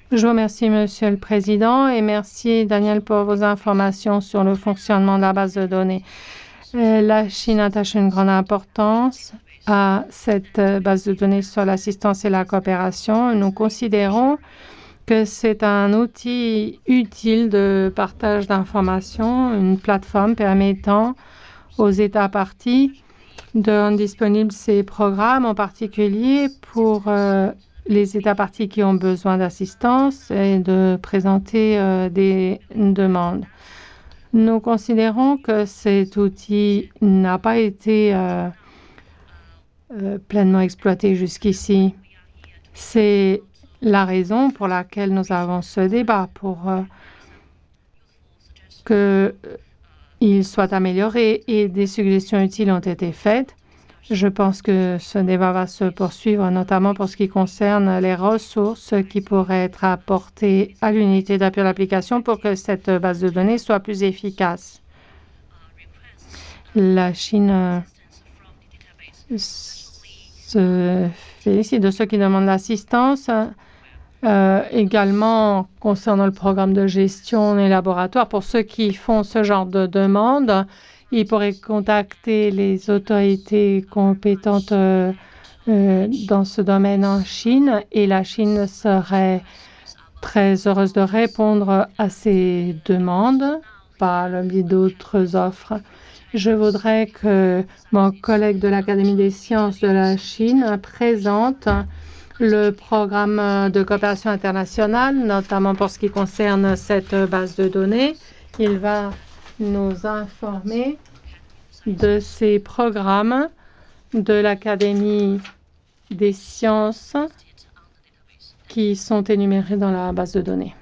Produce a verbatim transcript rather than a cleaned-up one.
Je vous remercie, Monsieur le Président, et merci, Daniel, pour vos informations sur le fonctionnement de la base de données. Euh, La Chine attache une grande importance à cette euh, base de données sur l'assistance et la coopération. Nous considérons que c'est un outil utile de partage d'informations, une plateforme permettant aux États parties de rendre disponibles ces programmes, en particulier pour euh, les États parties qui ont besoin d'assistance et de présenter euh, des demandes. Nous considérons que cet outil n'a pas été euh, euh, pleinement exploité jusqu'ici. C'est la raison pour laquelle nous avons ce débat, pour euh, qu'il soit amélioré, et des suggestions utiles ont été faites. Je pense que ce débat va se poursuivre, notamment pour ce qui concerne les ressources qui pourraient être apportées à l'unité d'appui à l'application pour que cette base de données soit plus efficace. La Chine euh, se félicite de ceux qui demandent l'assistance. Euh, également, concernant le programme de gestion des laboratoires, pour ceux qui font ce genre de demande, ils pourraient contacter les autorités compétentes euh, euh, dans ce domaine en Chine, et la Chine serait très heureuse de répondre à ces demandes par le biais d'autres offres. Je voudrais que mon collègue de l'Académie des sciences de la Chine présente le programme de coopération internationale, notamment pour ce qui concerne cette base de données. Il va nous informer de ces programmes de l'Académie des sciences qui sont énumérés dans la base de données.